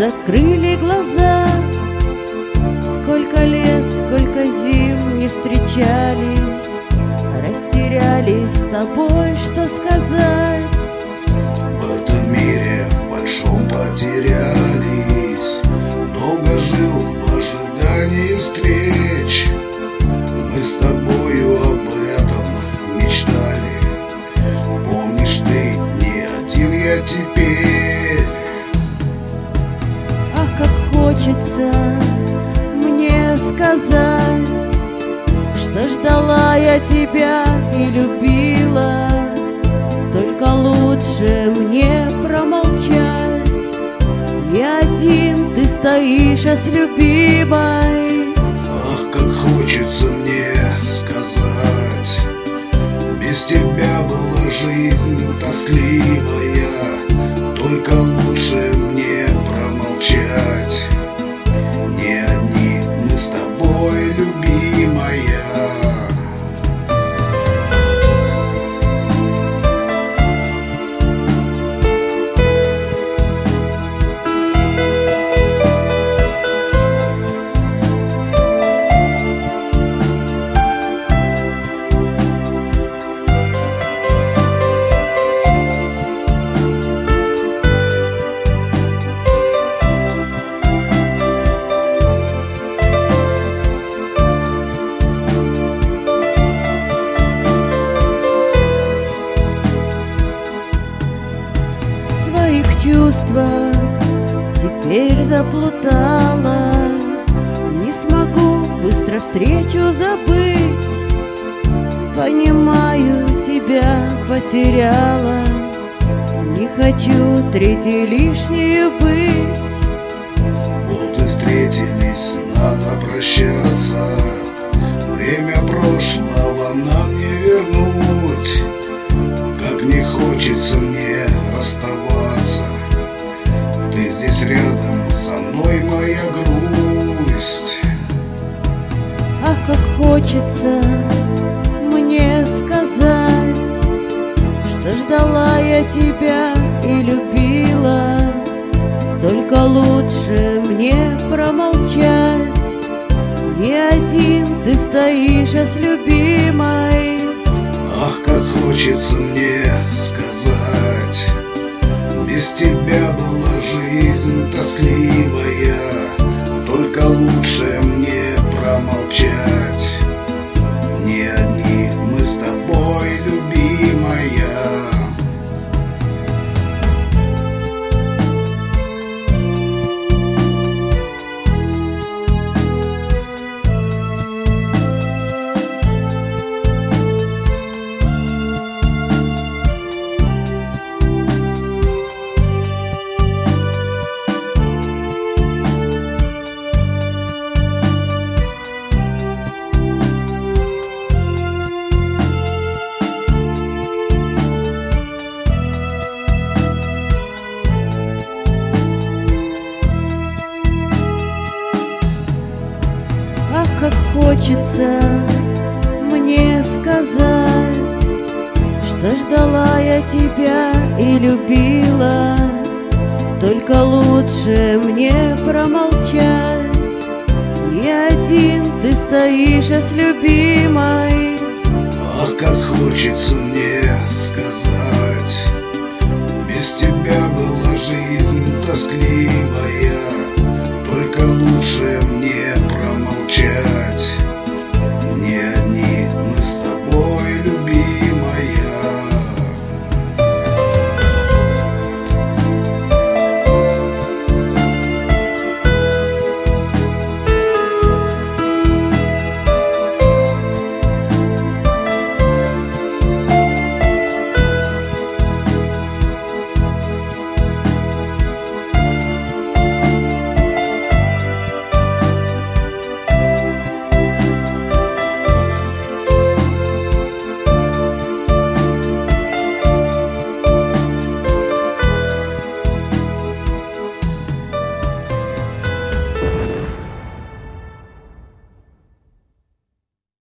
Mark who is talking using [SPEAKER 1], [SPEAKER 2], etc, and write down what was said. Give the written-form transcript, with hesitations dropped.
[SPEAKER 1] закрыли глаза. Сколько лет, сколько зим не встречались, растерялись с тобой, что сказать.
[SPEAKER 2] В этом мире большом потерялись, долго жил в ожидании встреч. Мы с тобою об этом мечтали, помнишь, ты не один, я теперь.
[SPEAKER 1] Ах, как хочется мне сказать, что ждала я тебя и любила. Только лучше мне промолчать. Не один ты стоишь, а с любимой.
[SPEAKER 2] Ах, как хочется мне сказать, без тебя была жизнь тоскливая. Только лучше мне промолчать. Не одни мы с тобой, любимая.
[SPEAKER 1] Чувства теперь заплутала, не смогу быстро встречу забыть. Понимаю, тебя потеряла, не хочу третьей лишней быть.
[SPEAKER 2] Вот и встретились, надо прощаться. Время прошлого нам не вернуть. Как не хочется мне расставаться, ты здесь рядом со мной, моя грусть.
[SPEAKER 1] Ах, как хочется мне сказать, что ждала я тебя и любила. Только лучше мне промолчать. Не один ты стоишь, а с любимой.
[SPEAKER 2] Ах, как хочется мне сказать, без тебя была жизнь тоскливая. Только лучше мне промолчать. Не одни мы с тобой, любимая.
[SPEAKER 1] Ах, как хочется мне сказать, что ждала я тебя и любила. Только лучше мне промолчать. Не один ты стоишь, а с любимой.
[SPEAKER 2] Ах, как хочется мне сказать,